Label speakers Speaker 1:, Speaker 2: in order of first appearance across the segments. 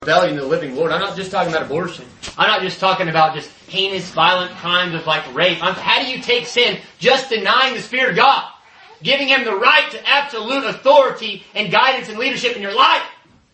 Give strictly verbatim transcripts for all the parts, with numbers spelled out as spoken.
Speaker 1: rebellion to the living Lord. I'm not just talking about abortion. I'm not just talking about just heinous, violent crimes of like rape. I'm, how do you take sin? Just denying the Spirit of God. Giving Him the right to absolute authority and guidance and leadership in your life.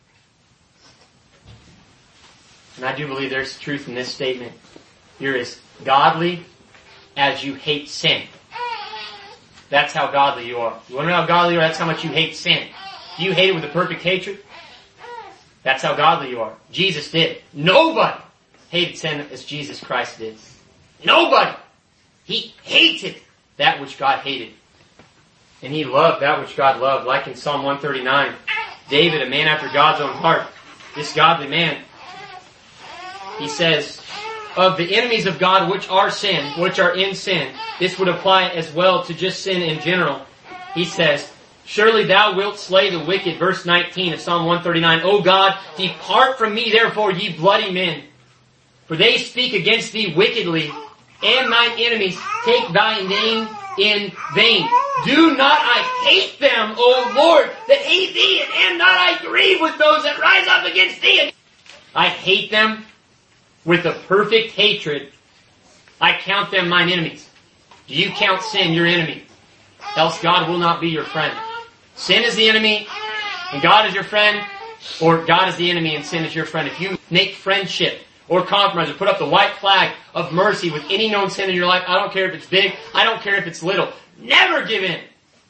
Speaker 1: And I do believe there's truth in this statement. You're as godly as you hate sin. That's how godly you are. You want to know how godly you are? That's how much you hate sin. Do you hate it with a perfect hatred? That's how godly you are. Jesus did. Nobody hated sin as Jesus Christ did. Nobody. He hated that which God hated. And He loved that which God loved. Like in Psalm one thirty-nine, David, a man after God's own heart, this godly man, he says, of the enemies of God which are sin, which are in sin, this would apply as well to just sin in general. He says, surely thou wilt slay the wicked, verse nineteen of Psalm one thirty-nine. O God, depart from me therefore, ye bloody men. For they speak against thee wickedly, and mine enemies take thy name in vain. Do not I hate them, O Lord, that hate thee, and am not I grieved with those that rise up against thee? I hate them with a perfect hatred. I count them mine enemies. Do you count sin your enemy? Else God will not be your friend. Sin is the enemy, and God is your friend, or God is the enemy and sin is your friend. If you make friendship or compromise or put up the white flag of mercy with any known sin in your life, I don't care if it's big, I don't care if it's little, never give in.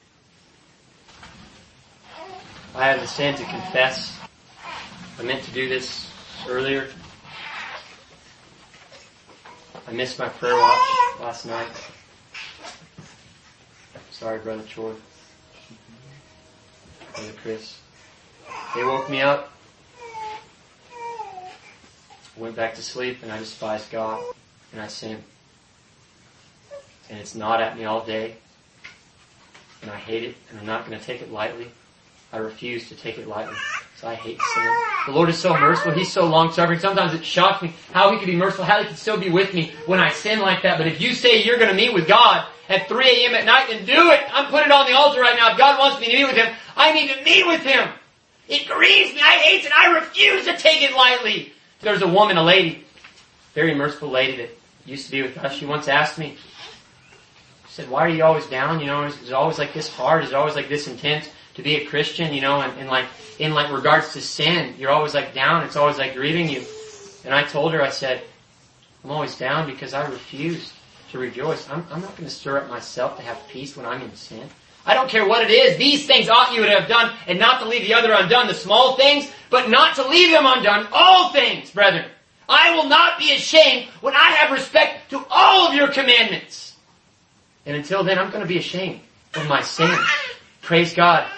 Speaker 1: I have the sin to confess. I meant to do this earlier. I missed my prayer watch last night. Sorry, Brother Troy. Brother Chris. They woke me up. I went back to sleep and I despised God. And I sinned. And it's gnawed at me all day. And I hate it. And I'm not going to take it lightly. I refuse to take it lightly. So I hate sin. The Lord is so merciful. He's so long-suffering. Sometimes it shocks me how He could be merciful, how He could still be with me when I sin like that. But if you say you're going to meet with God at three a.m. at night, then do it. I'm putting it on the altar right now. If God wants me to meet with Him, I need to meet with Him. It grieves me. I hate it. I refuse to take it lightly. There's a woman, a lady, very merciful lady that used to be with us. She once asked me, she said, why are you always down? You know, is it always like this hard? Is it always like this intense to be a Christian? You know, and, and like, in like regards to sin, you're always like down. It's always like grieving you. And I told her, I said, I'm always down because I refuse to rejoice. I'm, I'm not going to stir up myself to have peace when I'm in sin. I don't care what it is. These things ought you to have done, and not to leave the other undone. The small things, but not to leave them undone. All things, brethren. I will not be ashamed when I have respect to all of your commandments. And until then, I'm going to be ashamed of my sin. Praise God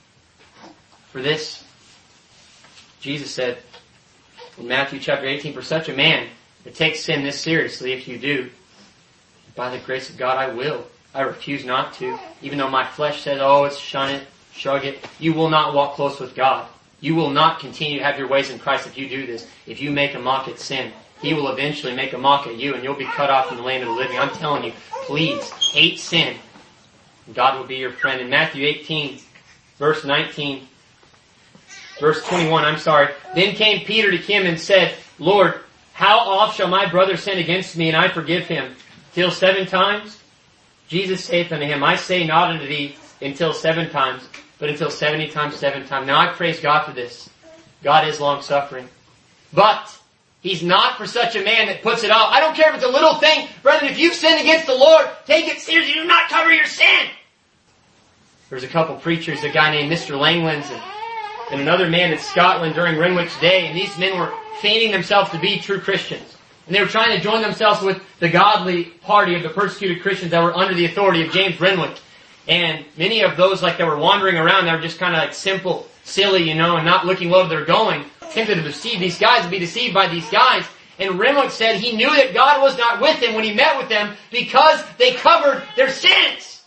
Speaker 1: for this. Jesus said in Matthew chapter eighteen, for such a man that takes sin this seriously, if you do, by the grace of God I will. I refuse not to. Even though my flesh says, oh, it's shun it, shrug it. You will not walk close with God. You will not continue to have your ways in Christ if you do this. If you make a mock at sin, He will eventually make a mock at you and you'll be cut off from the land of the living. I'm telling you, please, hate sin. God will be your friend. In Matthew eighteen, verse nineteen, verse twenty-one, I'm sorry. Then came Peter to him and said, Lord, how oft shall my brother sin against me and I forgive him? Till seven times? Jesus saith unto him, I say not unto thee until seven times, but until seventy times seven times. Now I praise God for this. God is long-suffering. But He's not for such a man that puts it off. I don't care if it's a little thing. Brethren, if you've sinned against the Lord, take it seriously. Do not cover your sin. There's a couple preachers, a guy named Mister Langlands and, and another man in Scotland during Renwick's day, and these men were feigning themselves to be true Christians. And they were trying to join themselves with the godly party of the persecuted Christians that were under the authority of James Renwick. And many of those like that were wandering around, that were just kind of like simple, silly, you know, and not looking where they're going, tempted to deceive these guys and be deceived by these guys. And Renwick said he knew that God was not with him when he met with them because they covered their sins.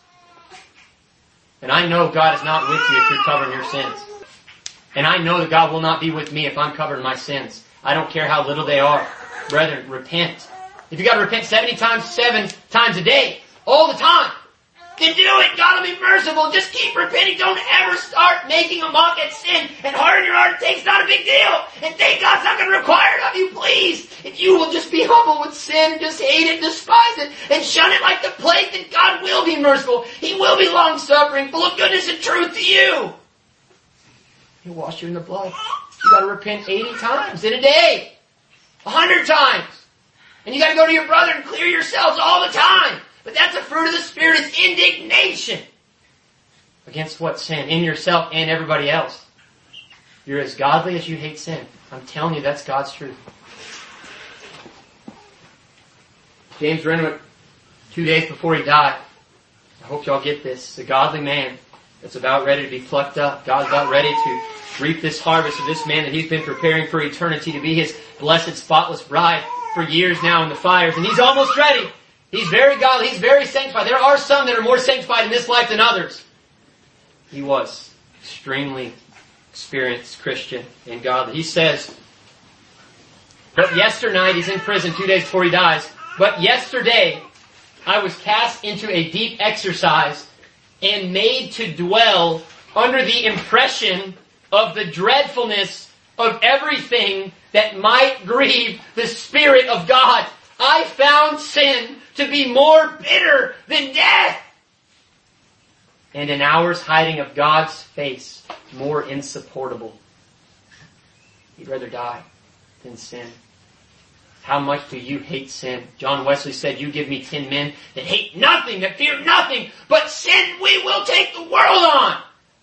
Speaker 1: And I know God is not with you if you're covering your sins. And I know that God will not be with me if I'm covering my sins. I don't care how little they are. Brethren, repent. If you got to repent seventy times, seven times a day, all the time, then do it. God will be merciful. Just keep repenting. Don't ever start making a mock at sin and harden your heart. It's not a big deal. And thank God's not going to require it of you, please. If you will just be humble with sin, just hate it, despise it, and shun it like the plague, then God will be merciful. He will be long-suffering, full of goodness and truth to you. He'll wash you in the blood. You got to repent eighty times in a day. A hundred times. And you got to go to your brother and clear yourselves all the time. But that's a fruit of the Spirit. It's indignation. Against what sin? In yourself and everybody else. You're as godly as you hate sin. I'm telling you, that's God's truth. James Renwick, two days before he died, I hope y'all get this, the godly man that's about ready to be plucked up. God's about ready to reap this harvest of this man that he's been preparing for eternity to be his blessed, spotless bride for years now in the fires. And he's almost ready. He's very godly. He's very sanctified. There are some that are more sanctified in this life than others. He was extremely experienced Christian and godly. He says, but yesternight, he's in prison two days before he dies, but yesterday I was cast into a deep exercise and made to dwell under the impression of the dreadfulness of everything that might grieve the Spirit of God. I found sin to be more bitter than death, and an hour's hiding of God's face more insupportable. He'd rather die than sin. How much do you hate sin? John Wesley said, you give me ten men that hate nothing, that fear nothing, but sin we will take the world on.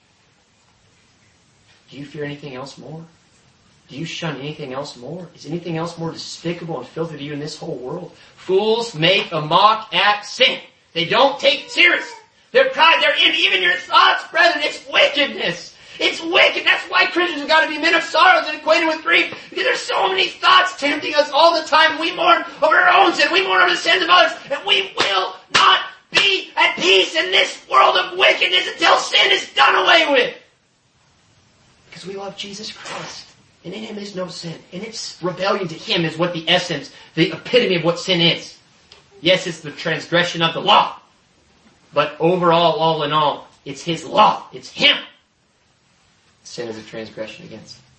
Speaker 1: Do you fear anything else more? Do you shun anything else more? Is anything else more despicable and filthy to you in this whole world? Fools make a mock at sin. They don't take it serious. Their pride, their envy, even your thoughts, brethren, it's wickedness. It's wicked. That's why Christians have got to be men of sorrows and acquainted with grief. Because there's so many thoughts tempting us all the time. We mourn over our own sin. We mourn over the sins of others. And we will not be at peace in this world of wickedness until sin is done away with. Because we love Jesus Christ. And in Him is no sin. And its rebellion to Him is what the essence, the epitome of what sin is. Yes, it's the transgression of the law. But overall, all in all, it's His law. It's Him. Sin is a transgression against Him.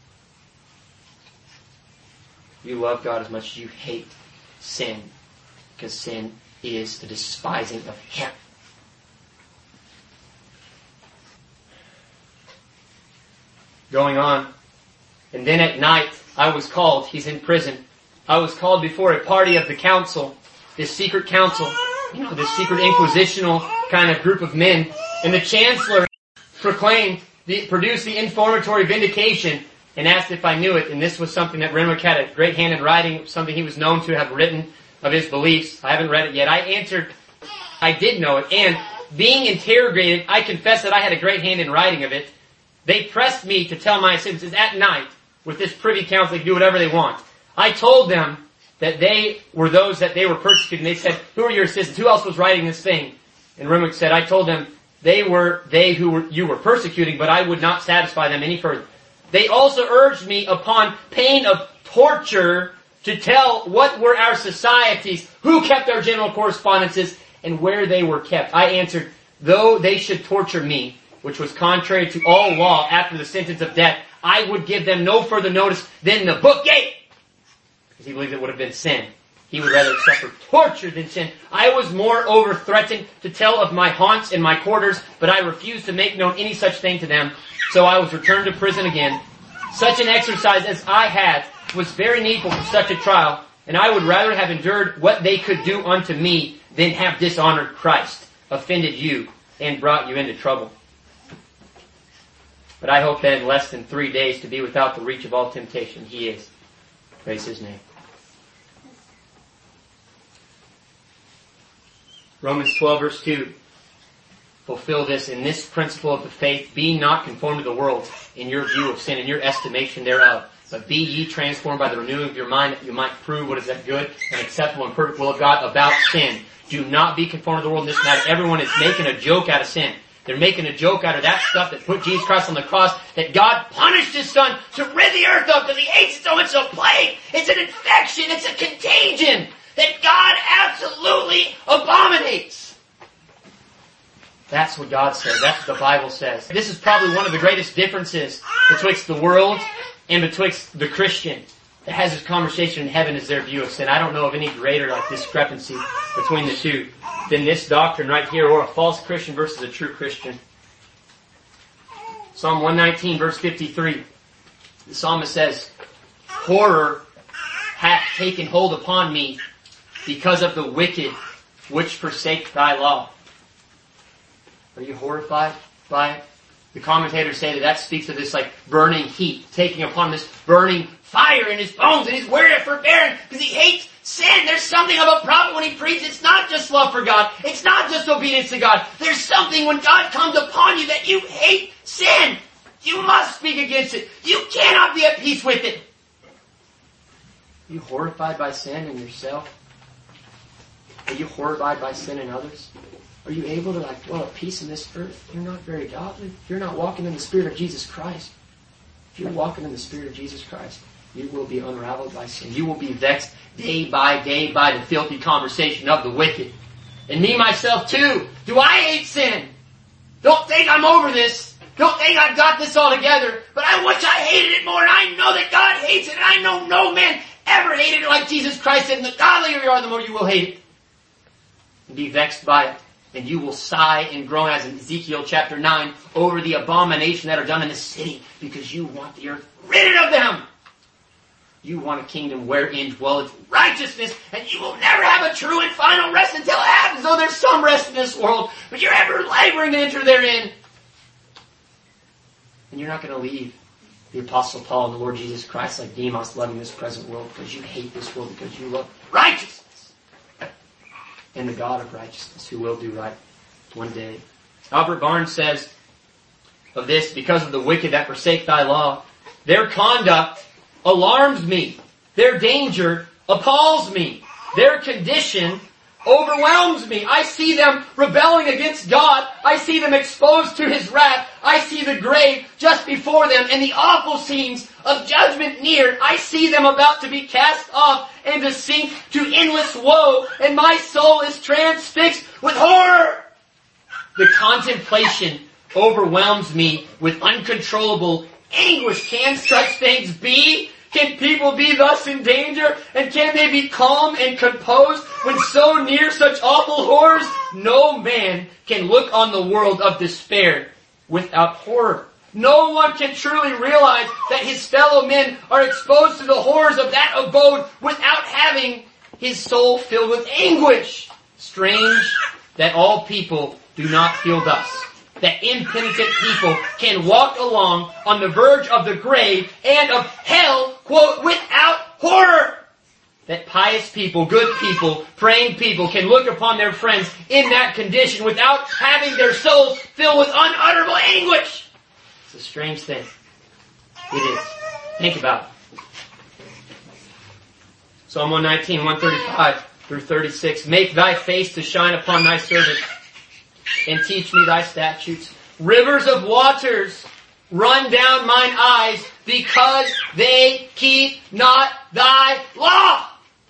Speaker 1: You love God as much as you hate sin. Because sin is the despising of Him. Going on. And then at night, I was called. He's in prison. I was called before a party of the council. This secret council. You know, this secret inquisitional kind of group of men. And the chancellor proclaimed, the, produced the informatory vindication and asked if I knew it. And this was something that Renwick had a great hand in writing, something he was known to have written of his beliefs. I haven't read it yet. I answered, I did know it. And being interrogated, I confess that I had a great hand in writing of it. They pressed me to tell my sentences at night. With this privy council, they can do whatever they want. I told them that they were those that they were persecuting. They said, who are your assistants? Who else was writing this thing? And Renwick said, I told them they were they who were, you were persecuting, but I would not satisfy them any further. They also urged me upon pain of torture to tell what were our societies, who kept our general correspondences, and where they were kept. I answered, though they should torture me, which was contrary to all law after the sentence of death, I would give them no further notice than the book gave. Because he believed it would have been sin. He would rather suffer torture than sin. I was moreover threatened to tell of my haunts and my quarters, but I refused to make known any such thing to them. So I was returned to prison again. Such an exercise as I had was very needful for such a trial, and I would rather have endured what they could do unto me than have dishonored Christ, offended you, and brought you into trouble. But I hope that in less than three days to be without the reach of all temptation. He is. Praise His name. Romans twelve verse two. Fulfill this in this principle of the faith. Be not conformed to the world in your view of sin, in your estimation thereof. But be ye transformed by the renewing of your mind, that you might prove what is that good and acceptable and perfect will of God about sin. Do not be conformed to the world in this matter. Everyone is making a joke out of sin. They're making a joke out of that stuff that put Jesus Christ on the cross, that God punished His Son to rid the earth of because He hates it so much. It's a plague. It's an infection. It's a contagion that God absolutely abominates. That's what God says. That's what the Bible says. This is probably one of the greatest differences betwixt the world and betwixt the Christian that has this conversation in heaven as their view of sin. I don't know of any greater like discrepancy between the two than this doctrine right here, or a false Christian versus a true Christian. Psalm one nineteen verse fifty-three. The psalmist says, horror hath taken hold upon me because of the wicked which forsake thy law. Are you horrified by it? The commentators say that that speaks of this like burning heat, taking upon this burning fire in his bones, and he's wearing it forbearing because he hates sin. There's something of a problem when he preaches. It's not just love for God. It's not just obedience to God. There's something when God comes upon you that you hate sin. You must speak against it. You cannot be at peace with it. Are you horrified by sin in yourself? Are you horrified by sin in others? Are you able to like dwell at peace in this earth? You're not very godly. You're not walking in the Spirit of Jesus Christ. If you're walking in the Spirit of Jesus Christ, you will be unraveled by sin. You will be vexed day by day by the filthy conversation of the wicked. And me, myself, too. Do I hate sin? Don't think I'm over this. Don't think I've got this all together. But I wish I hated it more, and I know that God hates it, and I know no man ever hated it like Jesus Christ did. And the godlier you are, the more you will hate it. And be vexed by it. And you will sigh and groan, as in Ezekiel chapter nine, over the abomination that are done in the city, because you want the earth rid of them. You want a kingdom wherein dwelleth righteousness, and you will never have a true and final rest until it happens. Though there's some rest in this world, but you're ever laboring to enter therein. And you're not going to leave the Apostle Paul and the Lord Jesus Christ like Demas loving this present world, because you hate this world, because you love righteousness. And the God of righteousness, who will do right one day. Albert Barnes says of this, because of the wicked that forsake thy law, their conduct alarms me. Their danger appalls me. Their condition overwhelms me. I see them rebelling against God. I see them exposed to His wrath. I see the grave just before them and the awful scenes of judgment near. I see them about to be cast off and to sink to endless woe, and my soul is transfixed with horror. The contemplation overwhelms me with uncontrollable anguish. Can such things be? Can people be thus in danger? And can they be calm and composed when so near such awful horrors? No man can look on the world of despair without horror. No one can truly realize that his fellow men are exposed to the horrors of that abode without having his soul filled with anguish. Strange that all people do not feel thus. That impenitent people can walk along on the verge of the grave and of hell, quote, without horror. That pious people, good people, praying people can look upon their friends in that condition without having their souls filled with unutterable anguish. It's a strange thing. It is. Think about it. Psalm one nineteen, one thirty-five through thirty-six. Make thy face to shine upon thy servant, and teach me thy statutes. Rivers of waters run down mine eyes, because they keep not thy law.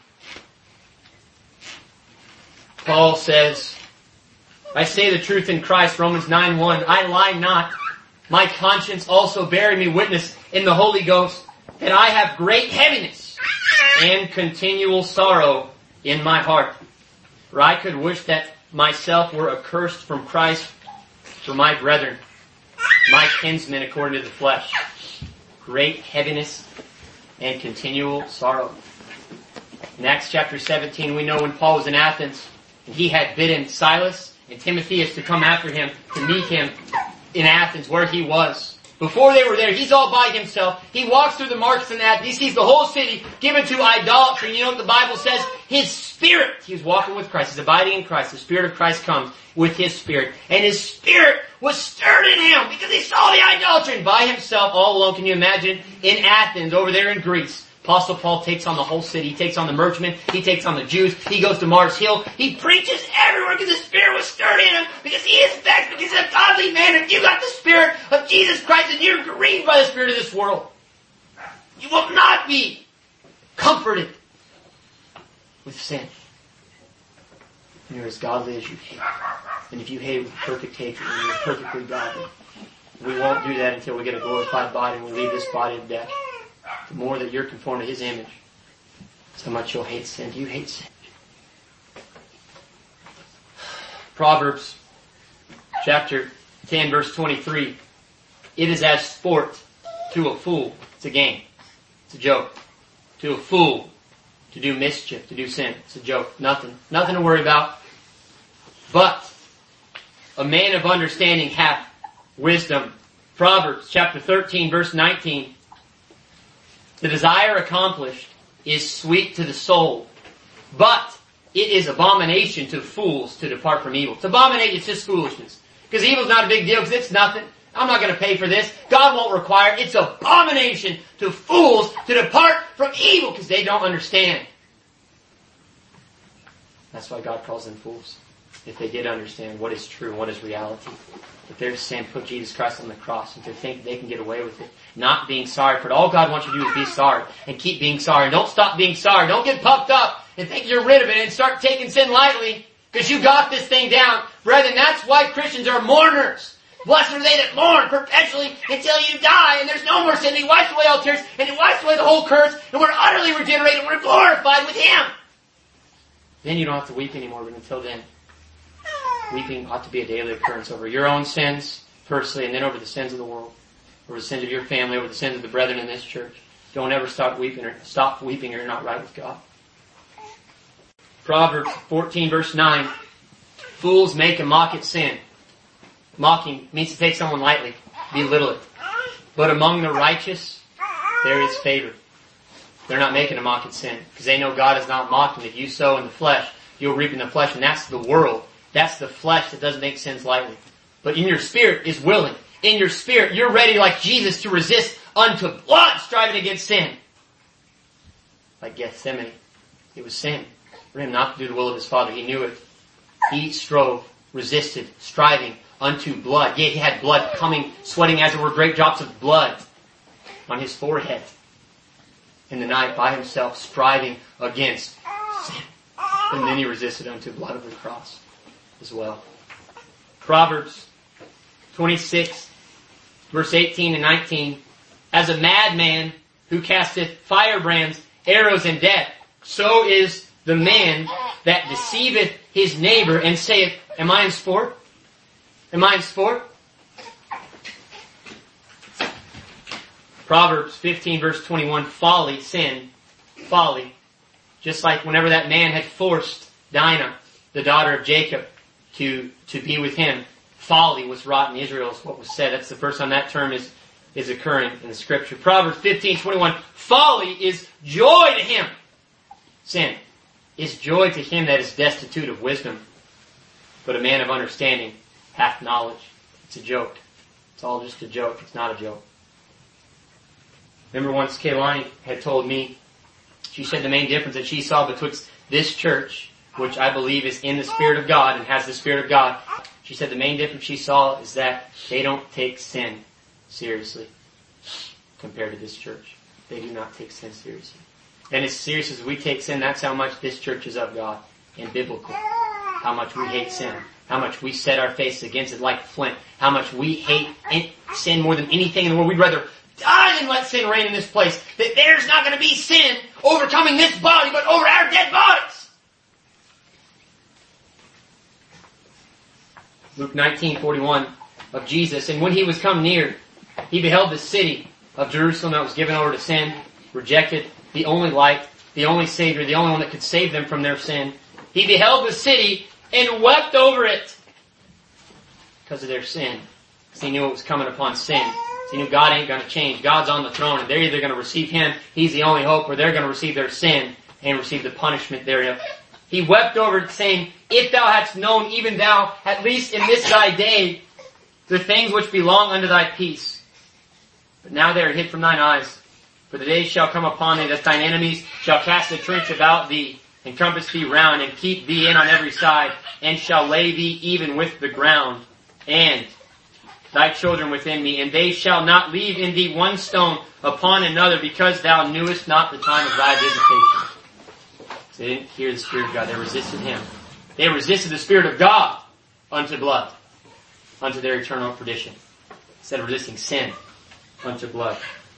Speaker 1: Paul says, I say the truth in Christ, Romans nine one. I lie not. My conscience also bearing me witness in the Holy Ghost, that I have great heaviness and continual sorrow in my heart. For I could wish that myself were accursed from Christ for my brethren, my kinsmen according to the flesh. Great heaviness and continual sorrow. In Acts chapter seventeen, we know when Paul was in Athens, and he had bidden Silas and Timotheus to come after him, to meet him in Athens where he was. Before they were there, he's all by himself. He walks through the markets in Athens. He sees the whole city given to idolatry. And you know what the Bible says? His spirit, he was walking with Christ. He's abiding in Christ. The Spirit of Christ comes with his spirit. And his spirit was stirred in him because he saw the idolatry. And by himself, all alone, can you imagine? In Athens, over there in Greece, Apostle Paul takes on the whole city. He takes on the merchantmen. He takes on the Jews. He goes to Mars Hill. He preaches everywhere because the Spirit was stirred in him. Because he is vexed. Because he's a godly man. If you got the Spirit of Jesus Christ and you're grieved by the Spirit of this world, you will not be comforted with sin. and you're as godly as you hate. And if you hate with perfect hatred, then you're perfectly godly. We won't do that until we get a glorified body and we leave this body of death. The more that you're conformed to His image, so much you'll hate sin. Do you hate sin? Proverbs chapter ten, verse twenty-three. It is as sport to a fool. It's a game. It's a joke. To a fool to do mischief, to do sin. It's a joke. Nothing. Nothing to worry about. But a man of understanding hath wisdom. Proverbs chapter thirteen, verse nineteen. The desire accomplished is sweet to the soul, but it is abomination to fools to depart from evil. It's abomination, it's just foolishness. Because evil's not a big deal, because it's nothing. I'm not going to pay for this. God won't require it. It's abomination to fools to depart from evil, because they don't understand. That's why God calls them fools. If they did understand what is true and what is reality. But they're just saying, put Jesus Christ on the cross, and to think they can get away with it. Not being sorry for it. All God wants you to do is be sorry. And keep being sorry. Don't stop being sorry. Don't get puffed up and think you're rid of it and start taking sin lightly. Because you got this thing down. Brethren, that's why Christians are mourners. Blessed are they that mourn perpetually until you die. And there's no more sin. He wipes away all tears. And He wipes away the whole curse. And we're utterly regenerated. And we're glorified with Him. Then you don't have to weep anymore. But until then, weeping ought to be a daily occurrence over your own sins, personally, and then over the sins of the world, over the sins of your family, over the sins of the brethren in this church. Don't ever stop weeping or stop weeping or you're not right with God. Proverbs fourteen, verse nine. Fools make a mock at sin. Mocking means to take someone lightly, belittle it. But among the righteous, there is favor. They're not making a mock at sin, because they know God is not mocking. If you sow in the flesh, you'll reap in the flesh, and that's the world. That's the flesh that doesn't make sins lightly. But in your spirit is willing. In your spirit, you're ready like Jesus to resist unto blood, striving against sin. Like Gethsemane, it was sin for Him not to do the will of His Father. He knew it. He strove, resisted, striving unto blood. Yet He had blood coming, sweating as it were great drops of blood on His forehead. In the night by Himself, striving against sin. And then He resisted unto blood of the cross as well. Proverbs twenty-six, verse eighteen and nineteen. As a madman who casteth firebrands, arrows, and death, so is the man that deceiveth his neighbor and saith, am I in sport? Am I in sport? Proverbs fifteen, verse twenty-one. Folly, sin, folly. Just like whenever that man had forced Dinah, the daughter of Jacob, to, to be with him, folly was wrought in Israel is what was said. That's the first time that term is, is occurring in the Scripture. Proverbs fifteen, twenty-one. Folly is joy to him. Sin is joy to him that is destitute of wisdom. But a man of understanding hath knowledge. It's a joke. It's all just a joke. It's not a joke. Remember once Kaylani had told me, she said the main difference that she saw betwixt this church, which I believe is in the Spirit of God and has the Spirit of God, she said the main difference she saw is that they don't take sin seriously compared to this church. They do not take sin seriously. And as serious as we take sin, that's how much this church is of God and biblical. How much we hate sin. How much we set our face against it like flint. How much we hate sin more than anything in the world. We'd rather die than let sin reign in this place. That there's not going to be sin overcoming this body, but over our dead bodies. Luke nineteen, forty-one of Jesus. And when He was come near, He beheld the city of Jerusalem that was given over to sin, rejected, the only light, the only Savior, the only one that could save them from their sin. He beheld the city and wept over it because of their sin. Because He knew it was coming upon sin. So He knew God ain't going to change. God's on the throne, and they're either going to receive Him, He's the only hope, or they're going to receive their sin and receive the punishment thereof. He wept over it, saying, if thou hadst known, even thou, at least in this thy day, the things which belong unto thy peace. But now they are hid from thine eyes. For the days shall come upon thee that thine enemies shall cast a trench about thee, and compass thee round, and keep thee in on every side, and shall lay thee even with the ground, and thy children within thee, and they shall not leave in thee one stone upon another, because thou knewest not the time of thy visitation. So they didn't hear the Spirit of God. They resisted Him. They resisted the Spirit of God unto blood, unto their eternal perdition. Instead of resisting sin unto blood.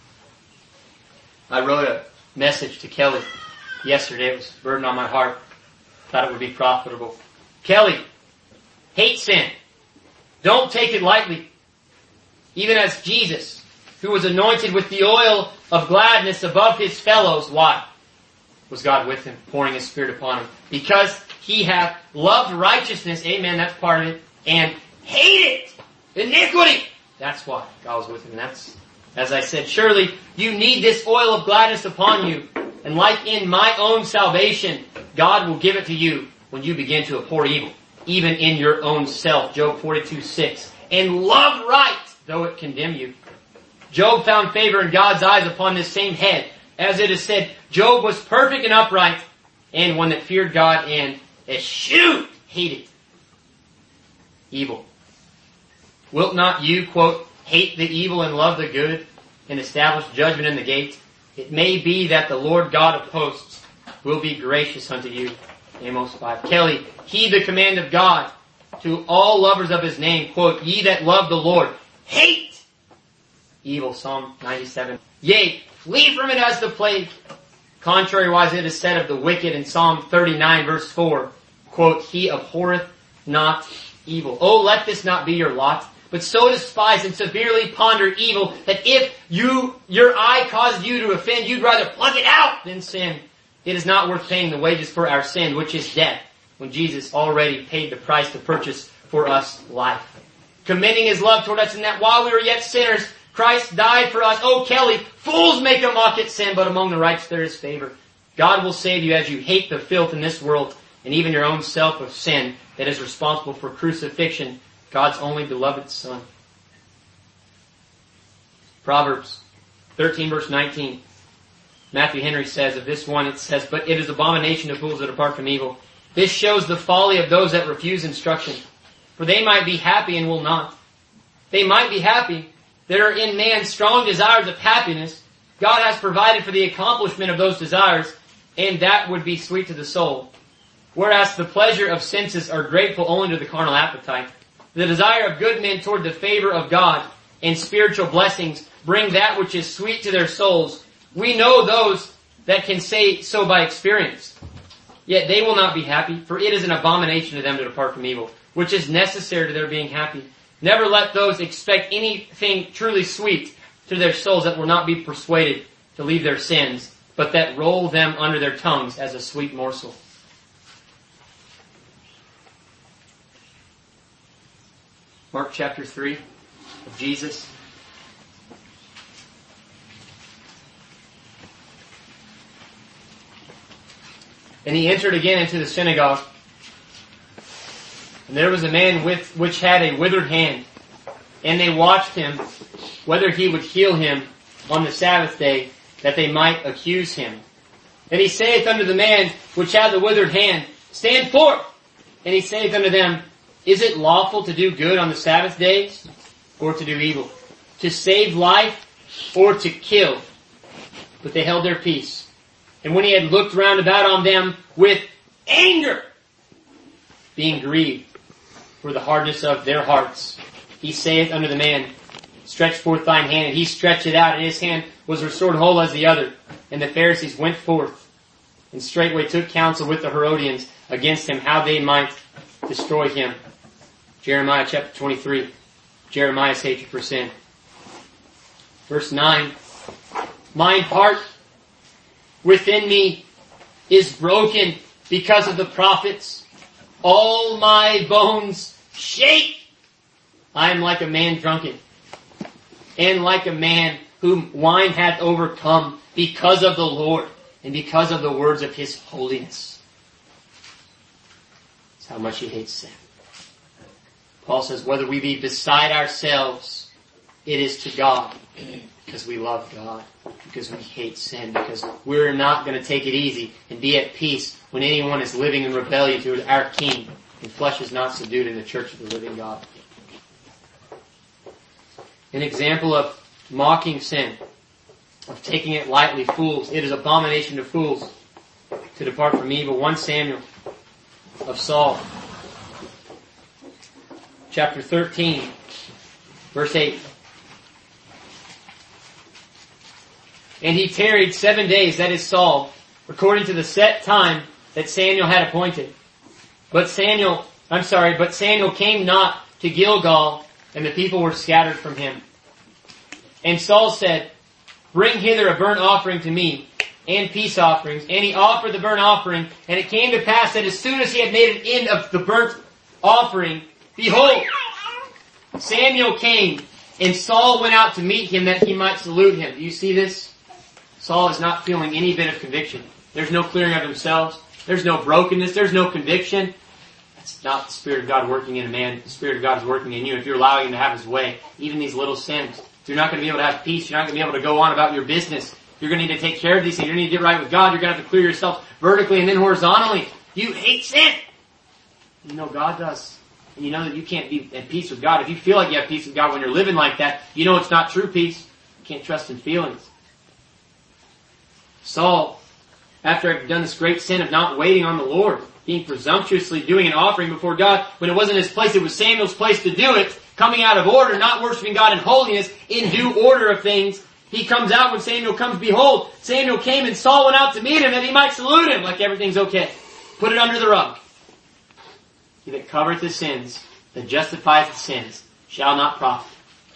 Speaker 1: I wrote a message to Kelly yesterday. It was a burden on my heart. Thought it would be profitable. Kelly, hate sin. Don't take it lightly. Even as Jesus, who was anointed with the oil of gladness above his fellows. Why? Was God with him, pouring his Spirit upon him? Because he hath loved righteousness, amen, that's part of it, and hated iniquity. That's why God was with him. And that's, as I said, surely you need this oil of gladness upon you. And like in my own salvation, God will give it to you when you begin to abhor evil, even in your own self. Job forty-two six. And love right, though it condemn you. Job found favor in God's eyes upon this same head. As it is said, Job was perfect and upright, and one that feared God and eschewed, hated evil. Wilt not you, quote, hate the evil and love the good, and establish judgment in the gate? It may be that the Lord God of hosts will be gracious unto you. Amos five. Kelly, heed the command of God to all lovers of his name, quote, ye that love the Lord, hate evil. Psalm ninety-seven. Yea, flee from it as the plague. Contrariwise it is said of the wicked in Psalm thirty-nine verse four, quote, he abhorreth not evil. Oh, let this not be your lot, but so despise and severely ponder evil that if you, your eye caused you to offend, you'd rather pluck it out than sin. It is not worth paying the wages for our sin, which is death, when Jesus already paid the price to purchase for us life. Commending his love toward us in that while we were yet sinners, Christ died for us. Oh, Kelly, fools make a mock at sin, but among the righteous there is favor. God will save you as you hate the filth in this world and even your own self of sin that is responsible for crucifixion, God's only beloved Son. Proverbs thirteen verse nineteen. Matthew Henry says of this one, it says, but it is abomination to fools that depart from evil. This shows the folly of those that refuse instruction. For they might be happy and will not. They might be happy. There are in man strong desires of happiness. God has provided for the accomplishment of those desires, and that would be sweet to the soul. Whereas the pleasure of senses are grateful only to the carnal appetite. The desire of good men toward the favor of God and spiritual blessings bring that which is sweet to their souls. We know those that can say so by experience. Yet they will not be happy, for it is an abomination to them to depart from evil, which is necessary to their being happy. Never let those expect anything truly sweet to their souls that will not be persuaded to leave their sins, but that roll them under their tongues as a sweet morsel. Mark chapter three of Jesus. And he entered again into the synagogue. And there was a man with which had a withered hand. And they watched him, whether he would heal him on the Sabbath day, that they might accuse him. And he saith unto the man which had the withered hand, stand forth! And he saith unto them, is it lawful to do good on the Sabbath days, or to do evil? To save life, or to kill? But they held their peace. And when he had looked round about on them with anger, being grieved for the hardness of their hearts, he saith unto the man, stretch forth thine hand. And he stretched it out, and his hand was restored whole as the other. And the Pharisees went forth, and straightway took counsel with the Herodians against him, how they might destroy him. Jeremiah chapter twenty-three. Jeremiah's hatred for sin. Verse nine. Mine heart within me is broken because of the prophets. All my bones shake. I am like a man drunken, and like a man whom wine hath overcome, because of the Lord, and because of the words of his holiness. That's how much he hates sin. Paul says, whether we be beside ourselves, it is to God, because we love God, because we hate sin, because we're not going to take it easy and be at peace when anyone is living in rebellion to our King, and flesh is not subdued in the church of the living God. An example of mocking sin, of taking it lightly, fools. It is abomination to fools to depart from evil. First Samuel of Saul. Chapter thirteen, verse eight. And he tarried seven days, that is Saul, according to the set time that Samuel had appointed. But Samuel, I'm sorry, but Samuel came not to Gilgal, and the people were scattered from him. And Saul said, Bring hither a burnt offering to me, and peace offerings. And he offered the burnt offering, and it came to pass that as soon as he had made an end of the burnt offering, behold, Samuel came, and Saul went out to meet him that he might salute him. Do you see this? Saul is not feeling any bit of conviction. There's no clearing of themselves. There's no brokenness. There's no conviction. That's not the Spirit of God working in a man. The Spirit of God is working in you if you're allowing Him to have His way. Even these little sins. You're not going to be able to have peace. You're not going to be able to go on about your business. You're going to need to take care of these things. You're going to need to get right with God. You're going to have to clear yourself vertically and then horizontally. You hate sin. You know God does. And you know that you can't be at peace with God. If you feel like you have peace with God when you're living like that, you know it's not true peace. You can't trust in feelings. Saul, after having done this great sin of not waiting on the Lord, being presumptuously doing an offering before God when it wasn't his place, it was Samuel's place to do it, coming out of order, not worshiping God in holiness, in due order of things, he comes out when Samuel comes, behold, Samuel came and Saul went out to meet him that he might salute him like everything's okay. Put it under the rug. He that covereth his sins, that justifieth his sins, shall not profit.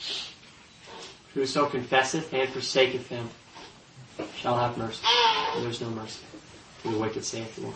Speaker 1: Whoso confesseth and forsaketh them shall have mercy. And there's no mercy to the wicked, saith the Lord.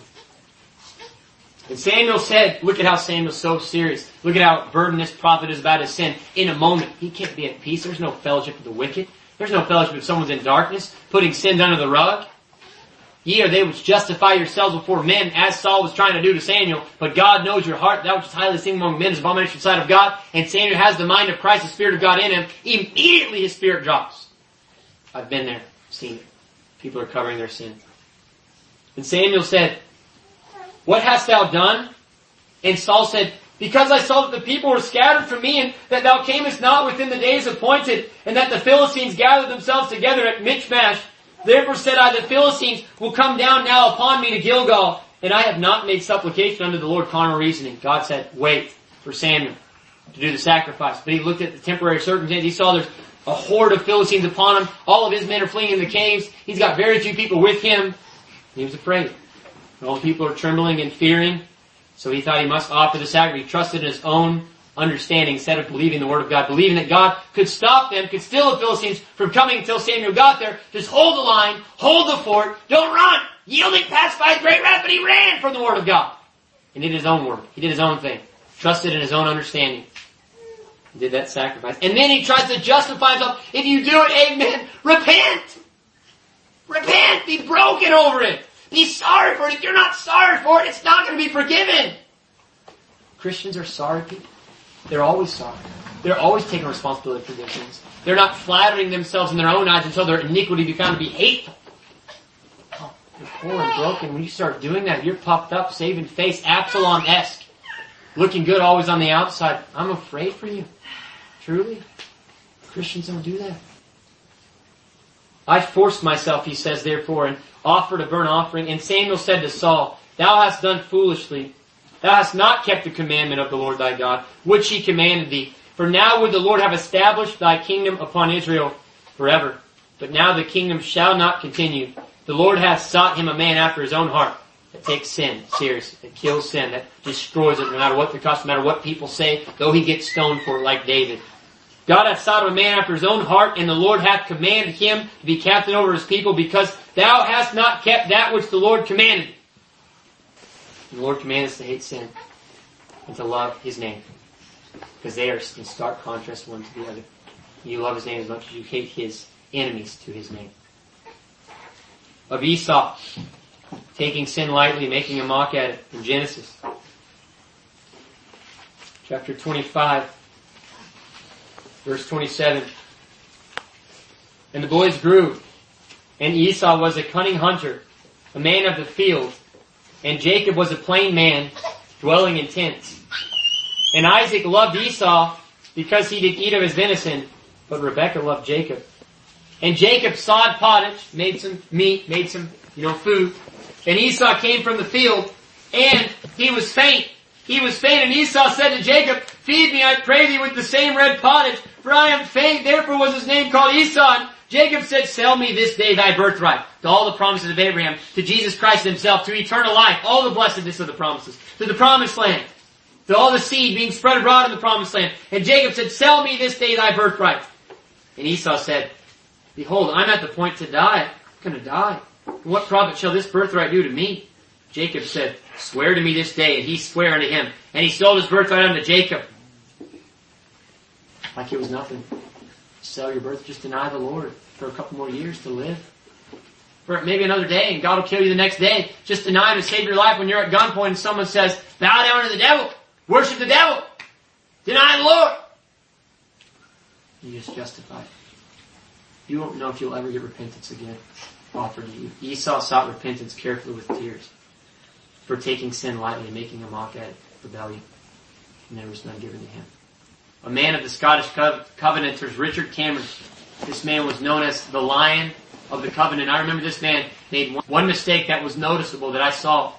Speaker 1: And Samuel said, look at how Samuel's so serious. Look at how burdened this prophet is about his sin. In a moment, he can't be at peace. There's no fellowship with the wicked. There's no fellowship if someone's in darkness, putting sins under the rug. Ye are they which justify yourselves before men, as Saul was trying to do to Samuel. But God knows your heart. That which is highly esteemed among men is abomination in the sight of God. And Samuel has the mind of Christ, the Spirit of God in him. Immediately his spirit drops. I've been there, seen it. People are covering their sin. And Samuel said, What hast thou done? And Saul said, Because I saw that the people were scattered from me, and that thou camest not within the days appointed, and that the Philistines gathered themselves together at Michmash. Therefore said I, the Philistines will come down now upon me to Gilgal, and I have not made supplication unto the Lord. Carnal reasoning. God said, wait for Samuel to do the sacrifice. But he looked at the temporary circumstances. He saw there's a horde of Philistines upon him. All of his men are fleeing in the caves. He's got very few people with him. He was afraid. All the people are trembling and fearing. So he thought he must offer the sacrifice. He trusted in his own understanding instead of believing the word of God. Believing that God could stop them, could steal the Philistines from coming until Samuel got there. Just hold the line, hold the fort, don't run. Yielding pacifies great wrath, but he ran from the word of God. And did his own work. He did his own thing. Trusted in his own understanding. He did that sacrifice. And then he tries to justify himself. If you do it, amen, repent. Repent. Be broken over it. Be sorry for it. If you're not sorry for it, it's not going to be forgiven. Christians are sorry people. They're always sorry. They're always taking responsibility for their sins. They're not flattering themselves in their own eyes until their iniquity be found to be hateful. Oh, you're poor and broken. When you start doing that, you're puffed up, saving face, Absalom-esque. Looking good always on the outside. I'm afraid for you. Truly. Christians don't do that. I forced myself, he says, therefore, and offered a burnt offering. And Samuel said to Saul, Thou hast done foolishly. Thou hast not kept the commandment of the Lord thy God, which he commanded thee. For now would the Lord have established thy kingdom upon Israel forever. But now the kingdom shall not continue. The Lord hath sought him a man after his own heart, that takes sin seriously, that kills sin, that destroys it no matter what the cost, no matter what people say, though he gets stoned for it like David. God hath sought a man after his own heart, and the Lord hath commanded him to be captain over his people, because thou hast not kept that which the Lord commanded. And the Lord commanded us to hate sin and to love his name, because they are in stark contrast one to the other. You love his name as much as you hate his enemies to his name. Of Esau, taking sin lightly, making a mock at it in Genesis. Chapter twenty-five, verse twenty-seven. And the boys grew, and Esau was a cunning hunter, a man of the field, and Jacob was a plain man, dwelling in tents. And Isaac loved Esau, because he did eat of his venison, but Rebekah loved Jacob. And Jacob sawed pottage, made some meat, made some, you know, food. And Esau came from the field, and he was faint. He was faint, and Esau said to Jacob, feed me, I pray thee, with the same red pottage, for I am faint. Therefore was his name called Esau. And Jacob said, sell me this day thy birthright, to all the promises of Abraham, to Jesus Christ himself, to eternal life, all the blessedness of the promises, to the promised land, to all the seed being spread abroad in the promised land. And Jacob said, sell me this day thy birthright. And Esau said, behold, I'm at the point to die. I'm going to die. What profit shall this birthright do to me? Jacob said, swear to me this day. And he sware unto him. And he sold his birthright unto Jacob. Like it was nothing. Sell your birth, just deny the Lord for a couple more years to live. For maybe another day, and God will kill you the next day. Just deny Him to save your life when you're at gunpoint and someone says, bow down to the devil. Worship the devil. Deny the Lord. You just justify it. You won't know if you'll ever get repentance again offered to you. Esau sought repentance carefully with tears for taking sin lightly and making a mock at it, rebellion. And there was none given to him. A man of the Scottish Covenanters, Richard Cameron. This man was known as the Lion of the Covenant. I remember this man made one mistake that was noticeable that I saw.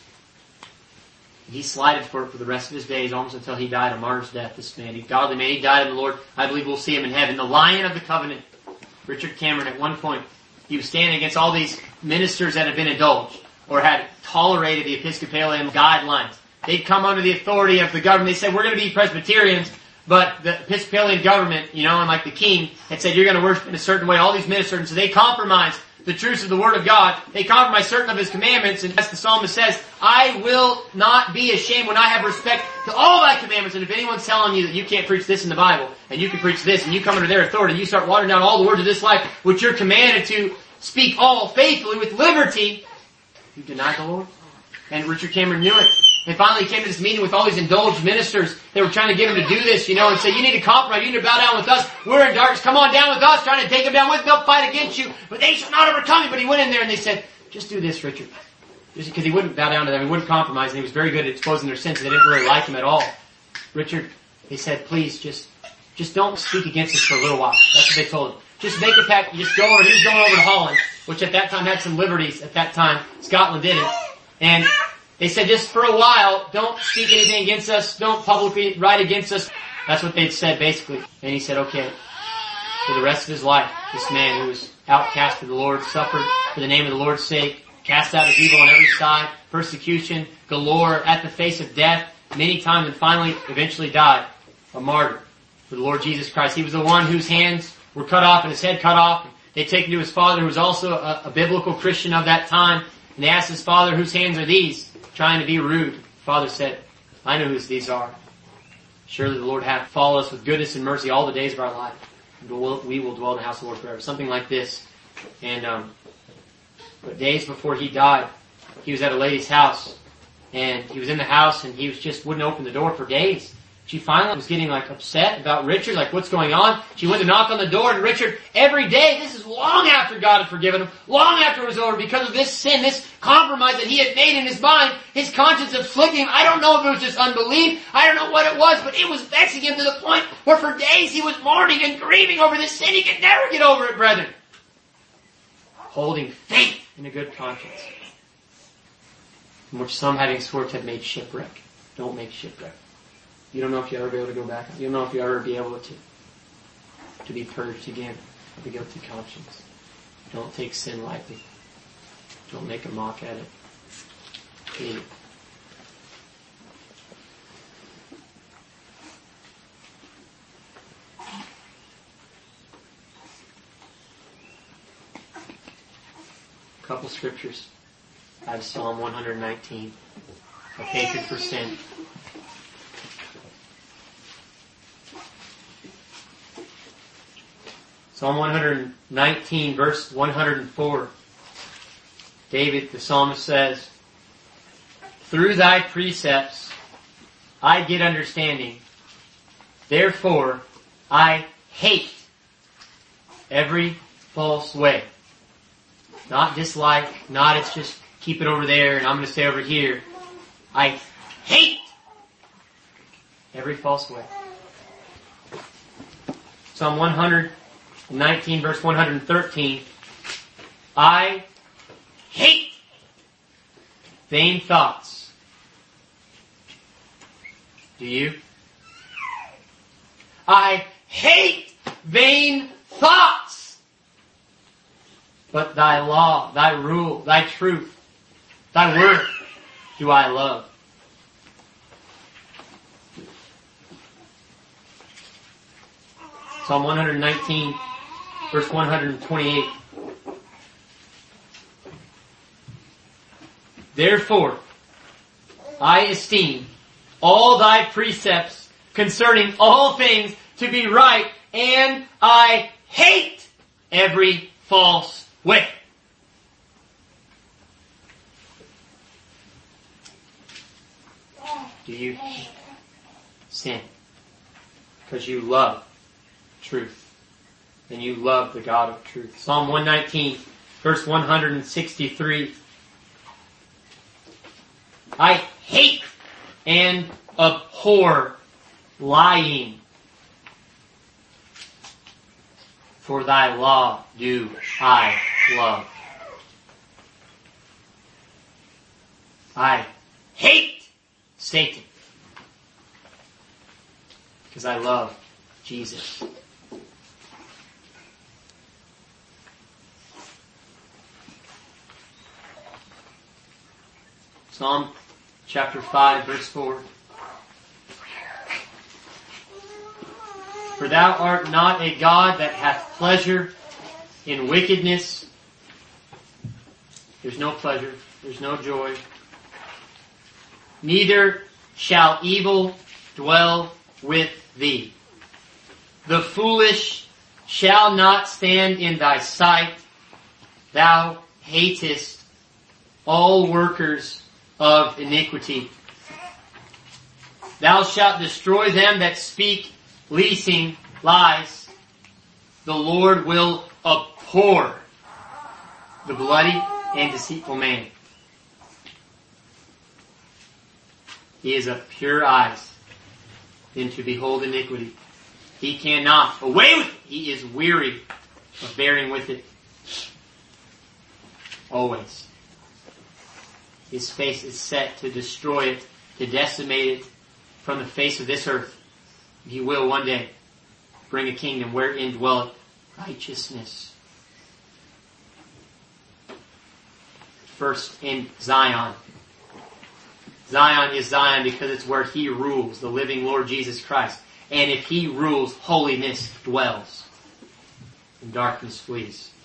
Speaker 1: He slided for it for the rest of his days, almost until he died a martyr's death, this man. He godly man. He died in the Lord. I believe we'll see him in heaven. The Lion of the Covenant. Richard Cameron, at one point, he was standing against all these ministers that had been indulged or had tolerated the Episcopalian guidelines. They'd come under the authority of the government. They said, we're going to be Presbyterians, but the Episcopalian government, you know, and like the king, had said, you're going to worship in a certain way. All these ministers, and so they compromised the truths of the Word of God. They compromise certain of His commandments, and as the psalmist says, I will not be ashamed when I have respect to all Thy commandments. And if anyone's telling you that you can't preach this in the Bible, and you can preach this, and you come under their authority, you start watering down all the words of this life, which you're commanded to speak all faithfully with liberty, you deny the Lord. And Richard Cameron knew it. And finally he came to this meeting with all these indulged ministers. They were trying to get him to do this, you know, and say, you need to compromise, you need to bow down with us. We're in darkness. Come on down with us, trying to take him down with. They'll fight against you, but they shall not overcome you. But he went in there and they said, just do this, Richard. Just because he wouldn't bow down to them, he wouldn't compromise, and he was very good at exposing their sins. They didn't really like him at all. Richard, they said, please, just, just don't speak against us for a little while. That's what they told him. Just make a pact, just go over, he was going over to Holland, which at that time had some liberties at that time. Scotland didn't. And they said, just for a while, don't speak anything against us. Don't publicly write against us. That's what they'd said, basically. And he said, okay. For the rest of his life, this man who was outcast for the Lord, suffered for the name of the Lord's sake, cast out of evil on every side, persecution, galore, at the face of death, many times, and finally, eventually died, a martyr for the Lord Jesus Christ. He was the one whose hands were cut off and his head cut off. They take him to his father, who was also a, a biblical Christian of that time. And they asked his father, whose hands are these? Trying to be rude. The father said, I know whose these are. Surely the Lord hath followed us with goodness and mercy all the days of our life. And we will dwell in the house of the Lord forever. Something like this. And, um, but days before he died, he was at a lady's house. And he was in the house and he was just wouldn't open the door for days. She finally was getting like upset about Richard, like what's going on. She went to knock on the door, and Richard, every day, this is long after God had forgiven him, long after it was over, because of this sin, this compromise that he had made in his mind, his conscience afflicting him. I don't know if it was just unbelief, I don't know what it was, but it was vexing him to the point where for days he was mourning and grieving over this sin. He could never get over it, brethren. Holding faith in a good conscience, from which some having swords have made shipwreck. Don't make shipwreck. You don't know if you'll ever be able to go back. You don't know if you'll ever be able to, to be purged again of a guilty conscience. Don't take sin lightly. Don't make a mock at it. Hate it. A couple scriptures out of Psalm one nineteen. Of hatred for sin. Psalm one nineteen, verse one hundred four. David, the psalmist, says, through thy precepts I get understanding. Therefore I hate every false way. Not dislike, not it's just keep it over there and I'm going to stay over here. I hate every false way. Psalm one nineteen, verse one hundred thirteen. I hate vain thoughts Do you? I hate vain thoughts. But thy law, thy rule, thy truth, thy word do I love. Psalm one nineteen, verse one twenty-eight. Therefore, I esteem all thy precepts concerning all things to be right, and I hate every false way. Do you hate sin? Because you love truth. And you love the God of truth. Psalm one nineteen, verse one sixty-three. I hate and abhor lying. For thy law do I love. I hate Satan. Because I love Jesus. Psalm chapter five, verse four. For thou art not a God that hath pleasure in wickedness. There's no pleasure. There's no joy. Neither shall evil dwell with thee. The foolish shall not stand in thy sight. Thou hatest all workers of iniquity. Thou shalt destroy them that speak leasing lies. The Lord will abhor the bloody and deceitful man. He is of pure eyes than to behold iniquity. He cannot. Away with it! He is weary of bearing with it. Always. His face is set to destroy it, to decimate it from the face of this earth. He will one day bring a kingdom wherein dwelleth righteousness. First in Zion. Zion is Zion because it's where He rules, the living Lord Jesus Christ. And if He rules, holiness dwells, and darkness flees.